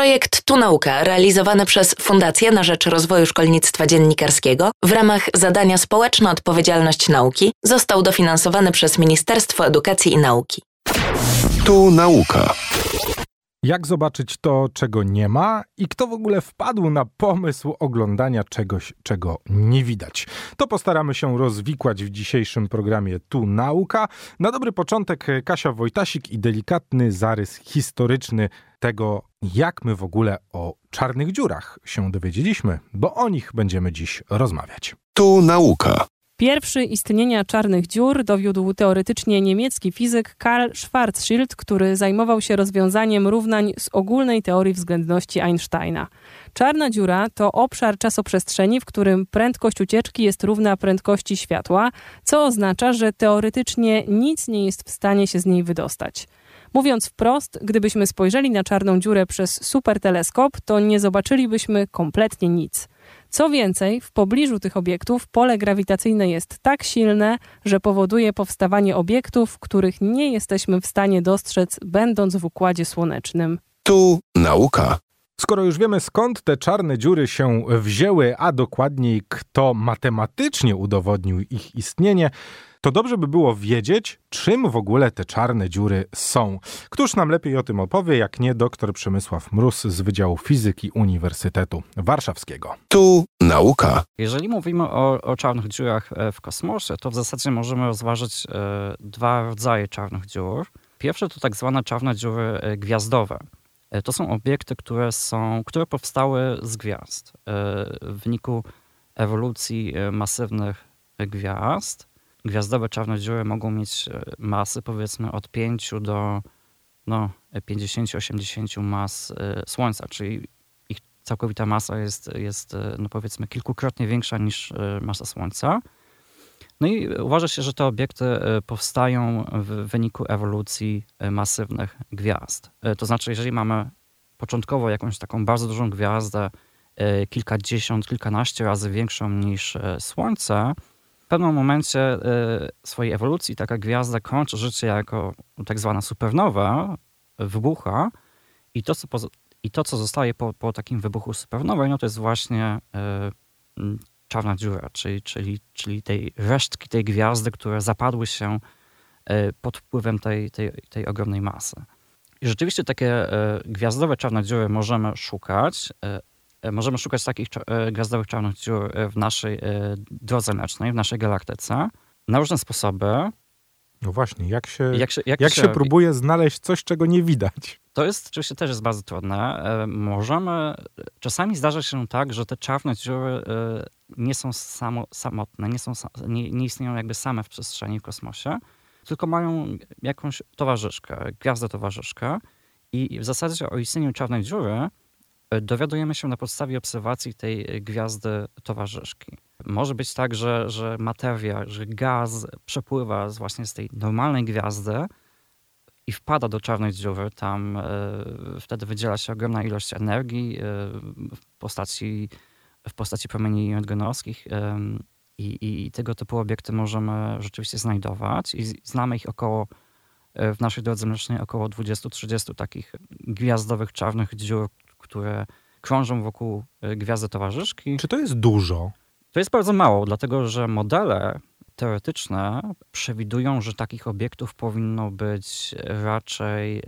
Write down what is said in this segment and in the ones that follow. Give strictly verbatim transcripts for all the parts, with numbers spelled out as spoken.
Projekt Tu Nauka, realizowany przez Fundację na rzecz Rozwoju Szkolnictwa Dziennikarskiego w ramach zadania Społeczna Odpowiedzialność Nauki, został dofinansowany przez Ministerstwo Edukacji i Nauki. Tu Nauka. Jak zobaczyć to, czego nie ma i kto w ogóle wpadł na pomysł oglądania czegoś, czego nie widać? To postaramy się rozwikłać w dzisiejszym programie Tu Nauka. Na dobry początek Kasia Wojtasik i delikatny zarys historyczny tego, jak my w ogóle o czarnych dziurach się dowiedzieliśmy, bo o nich będziemy dziś rozmawiać. Tu Nauka. Pierwszy istnienia czarnych dziur dowiódł teoretycznie niemiecki fizyk Karl Schwarzschild, który zajmował się rozwiązaniem równań z ogólnej teorii względności Einsteina. Czarna dziura to obszar czasoprzestrzeni, w którym prędkość ucieczki jest równa prędkości światła, co oznacza, że teoretycznie nic nie jest w stanie się z niej wydostać. Mówiąc wprost, gdybyśmy spojrzeli na czarną dziurę przez superteleskop, to nie zobaczylibyśmy kompletnie nic. Co więcej, w pobliżu tych obiektów pole grawitacyjne jest tak silne, że powoduje powstawanie obiektów, których nie jesteśmy w stanie dostrzec, będąc w Układzie Słonecznym. Tu Nauka. Skoro już wiemy, skąd te czarne dziury się wzięły, a dokładniej kto matematycznie udowodnił ich istnienie, to dobrze by było wiedzieć, czym w ogóle te czarne dziury są. Któż nam lepiej o tym opowie, jak nie dr Przemysław Mróz z Wydziału Fizyki Uniwersytetu Warszawskiego. Tu Nauka. Jeżeli mówimy o, o czarnych dziurach w kosmosie, to w zasadzie możemy rozważyć e, dwa rodzaje czarnych dziur. Pierwsze to tak zwane czarne dziury gwiazdowe. E, to są obiekty, które, są, które powstały z gwiazd e, w wyniku ewolucji masywnych gwiazd. Gwiazdowe czarne dziury mogą mieć masy powiedzmy od pięciu do no, pięćdziesiąt do osiemdziesięciu mas Słońca, czyli ich całkowita masa jest, jest no, powiedzmy kilkukrotnie większa niż masa Słońca. No i uważa się, że te obiekty powstają w wyniku ewolucji masywnych gwiazd. To znaczy, jeżeli mamy początkowo jakąś taką bardzo dużą gwiazdę, kilkadziesiąt, kilkanaście razy większą niż Słońce, w pewnym momencie swojej ewolucji taka gwiazda kończy życie jako tak zwana supernowa, wybucha i to, co, poz- i to, co zostaje po, po takim wybuchu supernowej, no to jest właśnie y, czarna dziura, czyli, czyli, czyli tej resztki tej gwiazdy, które zapadły się y, pod wpływem tej, tej, tej ogromnej masy. I rzeczywiście takie y, gwiazdowe czarne dziury możemy szukać. Y, Możemy szukać takich gwiazdowych czarnych dziur w naszej drodze mlecznej, w naszej galaktyce na różne sposoby. No właśnie, jak się, jak się, jak jak się, się próbuje znaleźć coś, czego nie widać? To jest oczywiście też jest bardzo trudne. Możemy, czasami zdarza się tak, że te czarne dziury nie są samo, samotne, nie, są, nie, nie istnieją jakby same w przestrzeni, w kosmosie, tylko mają jakąś towarzyszkę, gwiazdę towarzyszkę i w zasadzie o istnieniu czarnej dziury dowiadujemy się na podstawie obserwacji tej gwiazdy towarzyszki. Może być tak, że, że materia, że gaz przepływa z właśnie z tej normalnej gwiazdy i wpada do czarnej dziury. Tam y, wtedy wydziela się ogromna ilość energii y, w postaci, w postaci promieni rentgenowskich y, i, i tego typu obiekty możemy rzeczywiście znajdować i znamy ich około w naszej drodze mlecznej około dwadzieścia trzydzieści takich gwiazdowych czarnych dziur, które krążą wokół gwiazdy towarzyszki. Czy to jest dużo? To jest bardzo mało, dlatego że modele teoretyczne przewidują, że takich obiektów powinno być raczej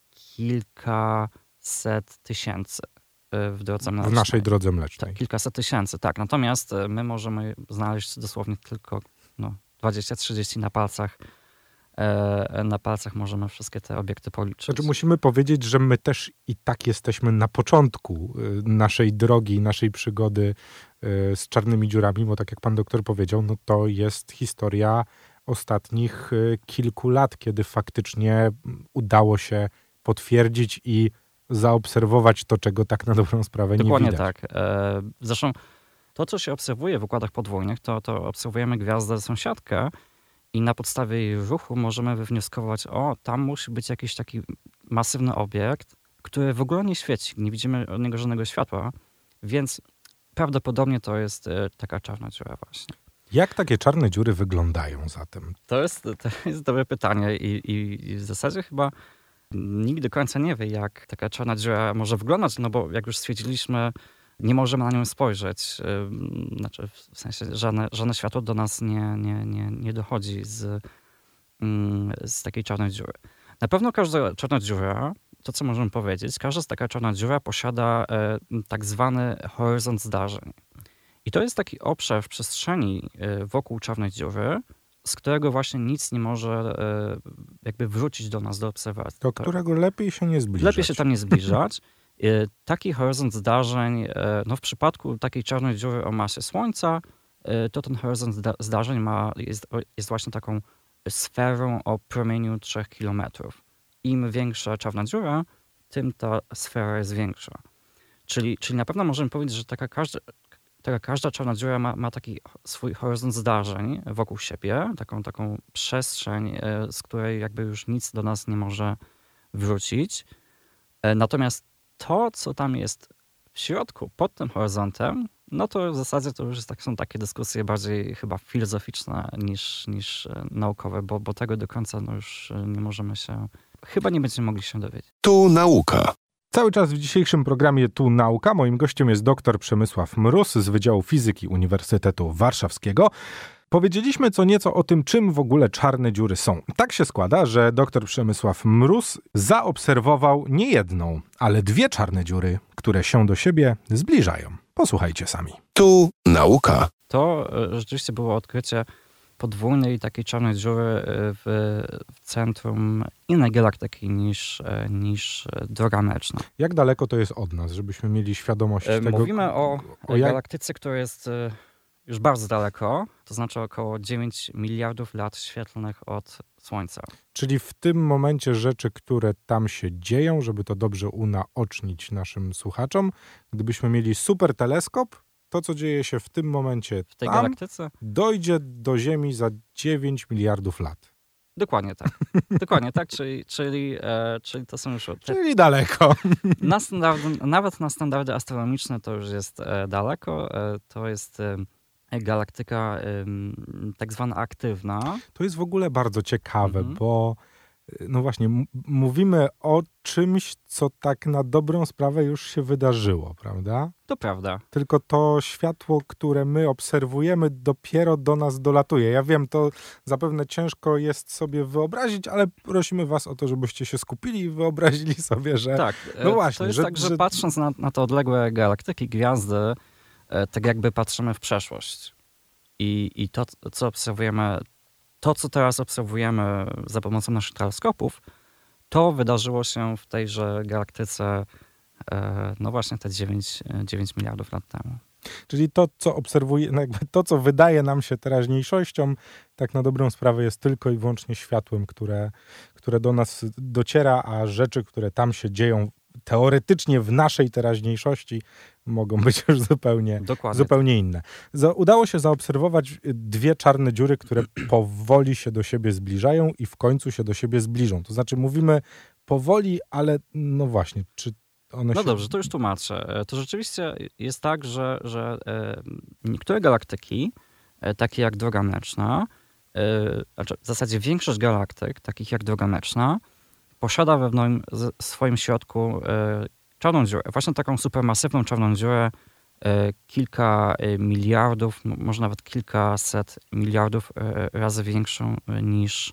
kilkaset tysięcy w drodze mlecznej. W naszej drodze mlecznej. Tak, kilkaset tysięcy, tak. Natomiast my możemy znaleźć dosłownie tylko no, dwadzieścia trzydzieści na palcach. Na palcach możemy wszystkie te obiekty policzyć. Znaczy musimy powiedzieć, że my też i tak jesteśmy na początku naszej drogi, naszej przygody z czarnymi dziurami, bo tak jak pan doktor powiedział, no to jest historia ostatnich kilku lat, kiedy faktycznie udało się potwierdzić i zaobserwować to, czego tak na dobrą sprawę Dokładnie nie widać. Dokładnie tak. Zresztą to, co się obserwuje w układach podwójnych, to, to obserwujemy gwiazdę sąsiadkę, i na podstawie jej ruchu możemy wywnioskować, o, tam musi być jakiś taki masywny obiekt, który w ogóle nie świeci, nie widzimy od niego żadnego światła, więc prawdopodobnie to jest taka czarna dziura właśnie. Jak takie czarne dziury wyglądają zatem? To jest, to jest dobre pytanie i, i, i w zasadzie chyba Nikt do końca nie wie, jak taka czarna dziura może wyglądać, no bo jak już stwierdziliśmy, nie możemy na nią spojrzeć. Znaczy, w sensie żadne, żadne światło do nas nie, nie, nie, nie dochodzi z, z takiej czarnej dziury. Na pewno każda czarna dziura, to co możemy powiedzieć, każda z taka czarna dziura posiada e, tak zwany horyzont zdarzeń. I to jest taki obszar w przestrzeni e, wokół czarnej dziury, z którego właśnie nic nie może e, jakby wrócić do nas, do obserwacji. Do którego lepiej się nie zbliżać. Lepiej się tam nie zbliżać. E, taki horyzont zdarzeń, e, no w przypadku takiej czarnej dziury o masie Słońca, e, to ten horyzont zda- zdarzeń ma, jest, jest właśnie taką sferą o promieniu trzech kilometrów. Im większa czarna dziura, tym ta sfera jest większa. Czyli, czyli na pewno możemy powiedzieć, że taka każda, taka każda czarna dziura ma, ma taki swój horyzont zdarzeń wokół siebie, taką, taką przestrzeń, z której jakby już nic do nas nie może wrócić. Natomiast to, co tam jest w środku, pod tym horyzontem, no to w zasadzie to już jest tak, są takie dyskusje bardziej chyba filozoficzne niż, niż naukowe, bo, bo tego do końca no już nie możemy się, chyba nie będziemy mogli się dowiedzieć. Tu nauka. Cały czas w dzisiejszym programie Tu Nauka. Moim gościem jest dr Przemysław Mróz z Wydziału Fizyki Uniwersytetu Warszawskiego. Powiedzieliśmy co nieco o tym, czym w ogóle czarne dziury są. Tak się składa, że dr Przemysław Mróz zaobserwował nie jedną, ale dwie czarne dziury, które się do siebie zbliżają. Posłuchajcie sami. Tu nauka. To rzeczywiście było odkrycie podwójnej takiej czarnej dziury w, w centrum innej galaktyki niż, niż Droga Mleczna. Jak daleko to jest od nas, żebyśmy mieli świadomość e, tego? Mówimy o, o jak... galaktyce, która jest już bardzo daleko, to znaczy około dziewięć miliardów lat świetlnych od Słońca. Czyli w tym momencie rzeczy, które tam się dzieją, żeby to dobrze unaocznić naszym słuchaczom, gdybyśmy mieli super teleskop, to, co dzieje się w tym momencie w tej tam, galaktyce dojdzie do Ziemi za dziewięć miliardów lat. Dokładnie tak. Dokładnie tak, czyli, czyli, e, czyli to są już... Te, czyli daleko. Na standardy, nawet na standardy astronomiczne to już jest e, daleko. E, to jest e, galaktyka e, tak zwana aktywna. To jest w ogóle bardzo ciekawe, mhm. bo no właśnie, m- mówimy o czymś, co tak na dobrą sprawę już się wydarzyło, prawda? To prawda. Tylko to światło, które my obserwujemy, dopiero do nas dolatuje. Ja wiem, to zapewne ciężko jest sobie wyobrazić, ale prosimy was o to, żebyście się skupili i wyobrazili sobie, że... Tak, no właśnie, to jest że, tak, że, że patrząc na, na te odległe galaktyki, gwiazdy, tak jakby patrzymy w przeszłość. I, i to, co obserwujemy, to, co teraz obserwujemy za pomocą naszych teleskopów, to wydarzyło się w tejże galaktyce no właśnie te dziewięć, dziewięć miliardów lat temu. Czyli to, co obserwuje, no jakby to, co wydaje nam się teraźniejszością, tak na dobrą sprawę jest tylko i wyłącznie światłem, które, które do nas dociera, a rzeczy, które tam się dzieją teoretycznie w naszej teraźniejszości, mogą być już zupełnie, zupełnie inne. Za, udało się zaobserwować dwie czarne dziury, które powoli się do siebie zbliżają i w końcu się do siebie zbliżą. To znaczy mówimy powoli, ale no właśnie, czy one No się... dobrze, to już tłumaczę. To rzeczywiście jest tak, że, że niektóre galaktyki, takie jak Droga Mleczna, znaczy w zasadzie większość galaktyk, takich jak Droga Mleczna, posiada we swoim środku czarną dziurę. Właśnie taką supermasywną czarną dziurę, kilka miliardów, może nawet kilkaset miliardów razy większą niż,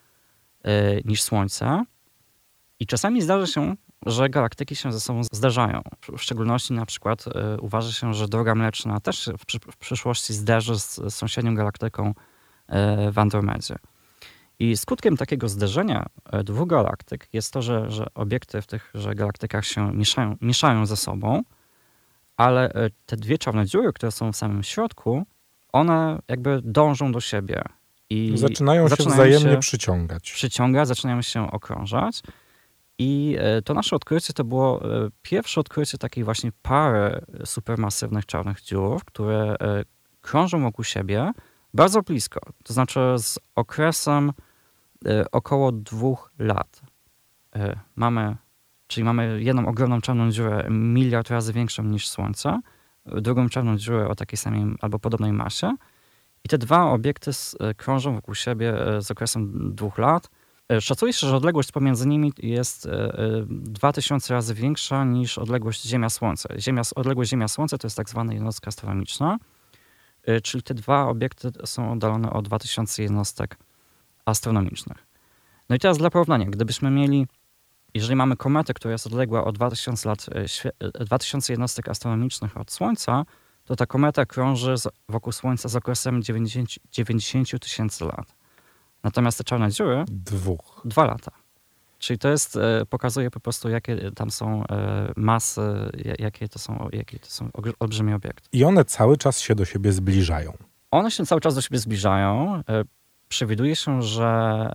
niż Słońce. I czasami zdarza się, że galaktyki się ze sobą zderzają. W szczególności na przykład uważa się, że Droga Mleczna też w, przysz- w przyszłości zderzy z sąsiednią galaktyką w Andromedzie. I skutkiem takiego zderzenia dwóch galaktyk jest to, że, że obiekty w tychże galaktykach się mieszają, mieszają ze sobą, ale te dwie czarne dziury, które są w samym środku, one jakby dążą do siebie. I zaczynają, zaczynają się wzajemnie się przyciągać. Przyciągać, zaczynają się okrążać. I to nasze odkrycie to było pierwsze odkrycie takiej właśnie pary supermasywnych czarnych dziur, które krążą wokół siebie bardzo blisko. To znaczy z okresem około dwóch lat. Mamy, czyli mamy jedną ogromną czarną dziurę miliard razy większą niż Słońce, drugą czarną dziurę o takiej samej albo podobnej masie. I te dwa obiekty krążą wokół siebie z okresem dwóch lat. Szacuje się, że odległość pomiędzy nimi jest dwa tysiące razy większa niż odległość Ziemia-Słońce. Ziemia, odległość Ziemia-Słońce to jest tak zwana jednostka astronomiczna, czyli te dwa obiekty są oddalone o dwa tysiące jednostek astronomicznych. No i teraz dla porównania, gdybyśmy mieli, jeżeli mamy kometę, która jest odległa o dwa tysiące lat, dwa tysiące jednostek astronomicznych od Słońca, to ta kometa krąży wokół Słońca z okresem dziewięćdziesiąt tysięcy lat. Natomiast te czarne dziury... Dwóch. Dwa lata. Czyli to jest, pokazuje po prostu, jakie tam są masy, jakie to są, jakie to są olbrzymie obiekty. I one cały czas się do siebie zbliżają. One się cały czas do siebie zbliżają. Przewiduje się, że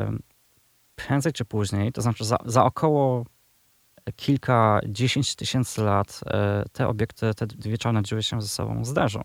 prędzej czy później, to znaczy za, za około kilkadziesiąt tysięcy lat te obiekty, te dwie czarne dziury się ze sobą zderzą.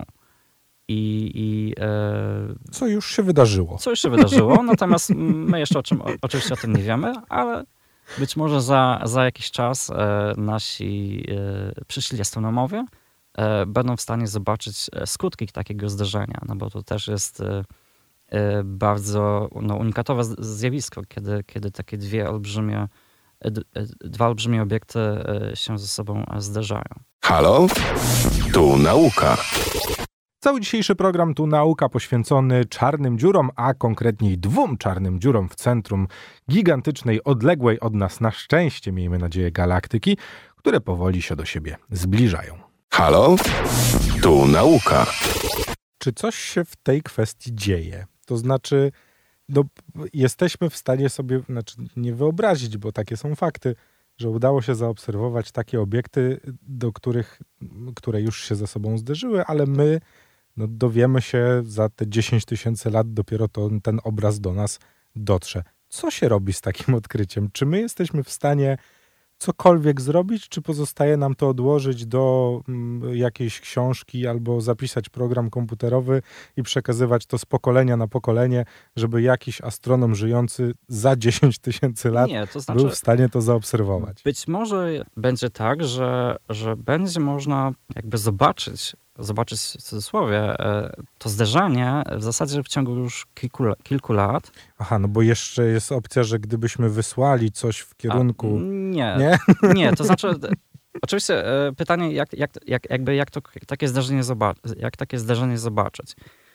I, i, e, co już się wydarzyło. Co już się wydarzyło, natomiast my jeszcze o czym, o, oczywiście o tym nie wiemy, ale być może za, za jakiś czas e, nasi e, przyszli astronomowie e, będą w stanie zobaczyć skutki takiego zderzenia, no bo to też jest e, e, bardzo no, unikatowe zjawisko, kiedy, kiedy takie dwie olbrzymie, e, dwa olbrzymie obiekty e, się ze sobą zderzają. Halo? Tu nauka. Cały dzisiejszy program Tu Nauka poświęcony czarnym dziurom, a konkretniej dwóm czarnym dziurom w centrum gigantycznej, odległej od nas na szczęście, miejmy nadzieję, galaktyki, które powoli się do siebie zbliżają. Halo? Tu nauka. Czy coś się w tej kwestii dzieje? To znaczy, no, jesteśmy w stanie sobie, znaczy nie wyobrazić, bo takie są fakty, że udało się zaobserwować takie obiekty, do których, które już się ze sobą zderzyły, ale my no, dowiemy się za te dziesięć tysięcy lat, dopiero to, ten obraz do nas dotrze. Co się robi z takim odkryciem? Czy my jesteśmy w stanie cokolwiek zrobić, czy pozostaje nam to odłożyć do mm, jakiejś książki albo zapisać program komputerowy i przekazywać to z pokolenia na pokolenie, żeby jakiś astronom żyjący za dziesięć tysięcy lat Nie, to znaczy, był w stanie to zaobserwować? Być może będzie tak, że, że będzie można jakby zobaczyć, zobaczyć w cudzysłowie, to zderzenie w zasadzie w ciągu już kilku, kilku lat. Aha, no bo jeszcze jest opcja, że gdybyśmy wysłali coś w kierunku... A, nie, nie, nie, to znaczy oczywiście pytanie, jak, jak, jak, jakby jak, to, takie zdarzenie zobaczyć, jak takie zdarzenie zobaczyć.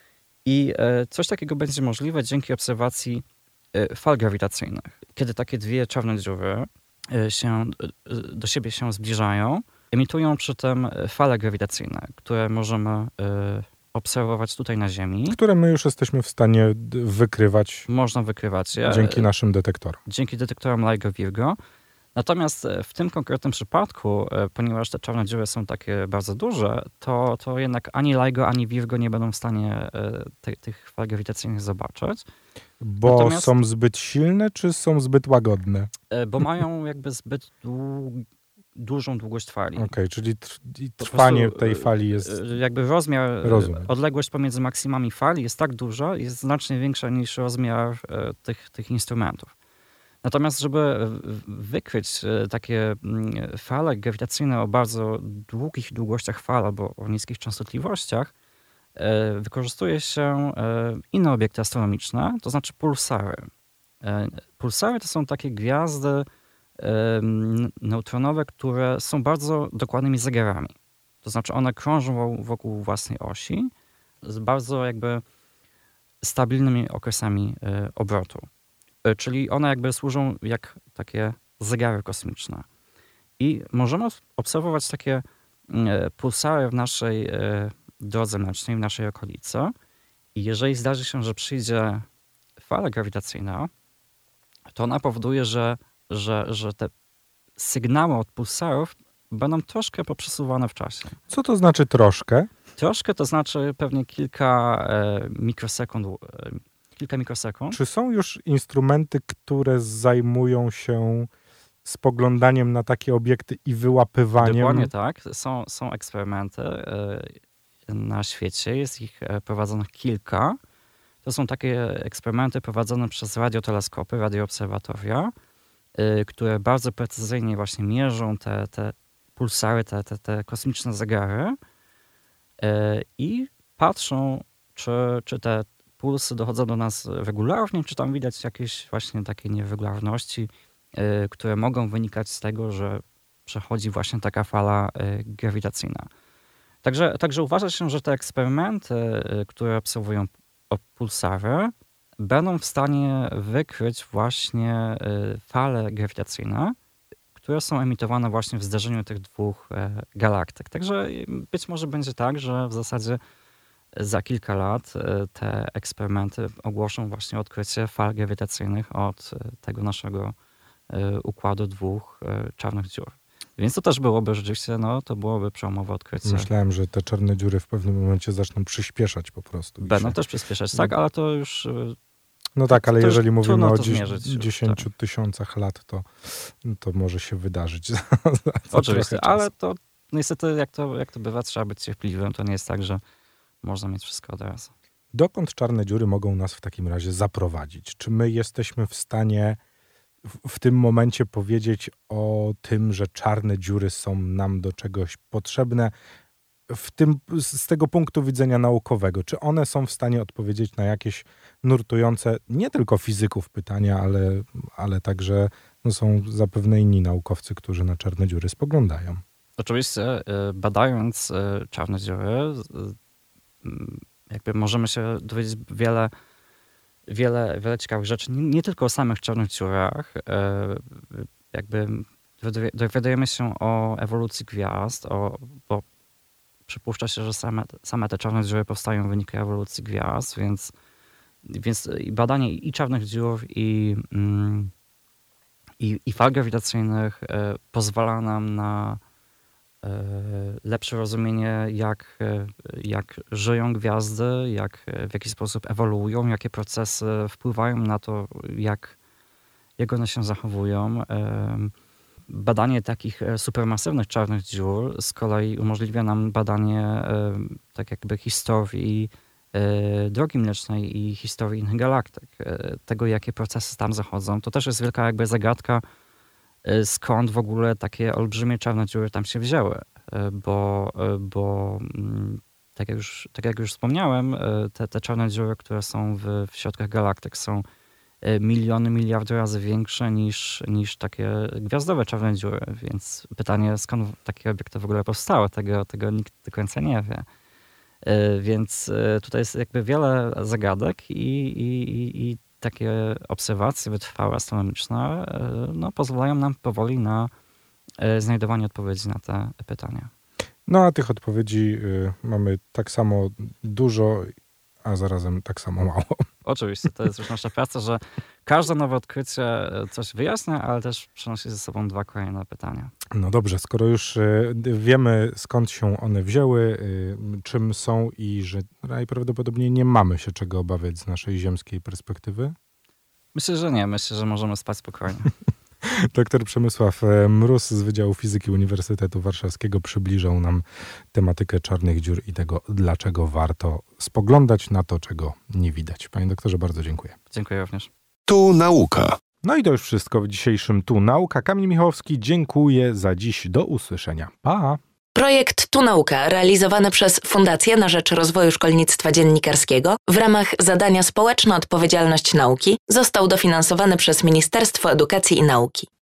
I coś takiego będzie możliwe dzięki obserwacji fal grawitacyjnych. Kiedy takie dwie czarne dziury się, do siebie się zbliżają, emitują przy tym fale grawitacyjne, które możemy y, obserwować tutaj na Ziemi. Które my już jesteśmy w stanie wykrywać. Można wykrywać je. Dzięki naszym detektorom. Dzięki detektorom LIGO-Virgo. Natomiast w tym konkretnym przypadku, ponieważ te czarne dziury są takie bardzo duże, to, to jednak ani LIGO, ani Virgo nie będą w stanie te, tych fal grawitacyjnych zobaczyć. Bo Natomiast, są zbyt silne, czy są zbyt łagodne? Bo mają jakby zbyt dłu- dużą długość fali. Okej, okay, czyli trwanie prostu, tej fali jest... Jakby rozmiar, Rozumiem. Odległość pomiędzy maksimami fali jest tak duża, jest znacznie większa niż rozmiar tych, tych instrumentów. Natomiast, żeby wykryć takie fale grawitacyjne o bardzo długich długościach fal albo o niskich częstotliwościach, wykorzystuje się inne obiekty astronomiczne, to znaczy pulsary. Pulsary to są takie gwiazdy neutronowe, które są bardzo dokładnymi zegarami. To znaczy one krążą wokół własnej osi z bardzo jakby stabilnymi okresami obrotu. Czyli one jakby służą jak takie zegary kosmiczne. I możemy obserwować takie pulsary w naszej drodze mlecznej, w naszej okolicy. I jeżeli zdarzy się, że przyjdzie fala grawitacyjna, to ona powoduje, że Że, że te sygnały od pulsarów będą troszkę poprzesuwane w czasie. Co to znaczy troszkę? Troszkę to znaczy pewnie kilka e, mikrosekund. E, kilka mikrosekund. Czy są już instrumenty, które zajmują się spoglądaniem na takie obiekty i wyłapywaniem? Dokładnie tak. Są, są eksperymenty e, na świecie. Jest ich prowadzonych kilka. To są takie eksperymenty prowadzone przez radioteleskopy, radioobserwatoria, które bardzo precyzyjnie właśnie mierzą te, te pulsary, te, te, te kosmiczne zegary i patrzą, czy, czy te pulsy dochodzą do nas regularnie, czy tam widać jakieś właśnie takie nieregularności, y, które mogą wynikać z tego, że przechodzi właśnie taka fala y, grawitacyjna. Także, także uważa się, że te eksperymenty, y, które obserwują pulsary, będą w stanie wykryć właśnie y, fale grawitacyjne, które są emitowane właśnie w zderzeniu tych dwóch y, galaktyk. Także być może będzie tak, że w zasadzie za kilka lat te eksperymenty ogłoszą właśnie odkrycie fal grawitacyjnych od tego naszego układu dwóch czarnych dziur. Więc to też byłoby rzeczywiście, no to byłoby przełomowe odkrycie. Myślałem, że te czarne dziury w pewnym momencie zaczną przyspieszać po prostu. Będą też przyspieszać, tak, ale to już... No tak, ale jeżeli mówimy o dziesięciu tak. tysiącach lat, to, to może się wydarzyć. Oczywiście, ale to niestety jak to, jak to bywa, trzeba być cierpliwym. To nie jest tak, że można mieć wszystko od razu. Dokąd czarne dziury mogą nas w takim razie zaprowadzić? Czy my jesteśmy w stanie w, w tym momencie powiedzieć o tym, że czarne dziury są nam do czegoś potrzebne w tym, z tego punktu widzenia naukowego? Czy one są w stanie odpowiedzieć na jakieś nurtujące nie tylko fizyków pytania, ale, ale także no, są zapewne inni naukowcy, którzy na czarne dziury spoglądają? Oczywiście, badając czarne dziury, jakby możemy się dowiedzieć wiele, wiele, wiele ciekawych rzeczy, nie, nie tylko o samych czarnych dziurach. Jakby dowiadujemy się o ewolucji gwiazd, o, bo przypuszcza się, że same, same te czarne dziury powstają w wyniku ewolucji gwiazd, więc, więc badanie i czarnych dziur, i, i, i fal grawitacyjnych pozwala nam na lepsze rozumienie, jak, jak żyją gwiazdy, jak, w jaki sposób ewoluują, jakie procesy wpływają na to, jak, jak one się zachowują. Badanie takich supermasywnych czarnych dziur z kolei umożliwia nam badanie tak jakby historii drogi mlecznej i historii innych galaktyk. Tego, jakie procesy tam zachodzą. To też jest wielka jakby zagadka, skąd w ogóle takie olbrzymie czarne dziury tam się wzięły. Bo, bo tak, jak już, tak jak już wspomniałem, te, te czarne dziury, które są w, w środkach galaktyk, są miliony, miliardy razy większe niż, niż takie gwiazdowe czarne dziury. Więc pytanie, skąd takie obiekty w ogóle powstały, tego, tego nikt do końca nie wie. Więc tutaj jest jakby wiele zagadek i, i, i, i takie obserwacje wytrwałe, astronomiczne, no, pozwalają nam powoli na znajdowanie odpowiedzi na te pytania. No a tych odpowiedzi y, mamy tak samo dużo, a zarazem tak samo mało. Oczywiście, to jest już nasza praca, że każde nowe odkrycie coś wyjaśnia, ale też przynosi ze sobą dwa kolejne pytania. No dobrze, skoro już y, wiemy, skąd się one wzięły, y, czym są i że najprawdopodobniej nie mamy się czego obawiać z naszej ziemskiej perspektywy? Myślę, że nie. Myślę, że możemy spać spokojnie. Doktor Przemysław Mróz z Wydziału Fizyki Uniwersytetu Warszawskiego przybliżał nam tematykę czarnych dziur i tego, dlaczego warto spoglądać na to, czego nie widać. Panie doktorze, bardzo dziękuję. Dziękuję również. Tu nauka. No i to już wszystko w dzisiejszym Tu Nauka. Kamil Michałowski, dziękuję za dziś. Do usłyszenia. Pa! Projekt Tu Nauka, realizowany przez Fundację na rzecz Rozwoju Szkolnictwa Dziennikarskiego w ramach zadania Społeczna Odpowiedzialność Nauki, został dofinansowany przez Ministerstwo Edukacji i Nauki.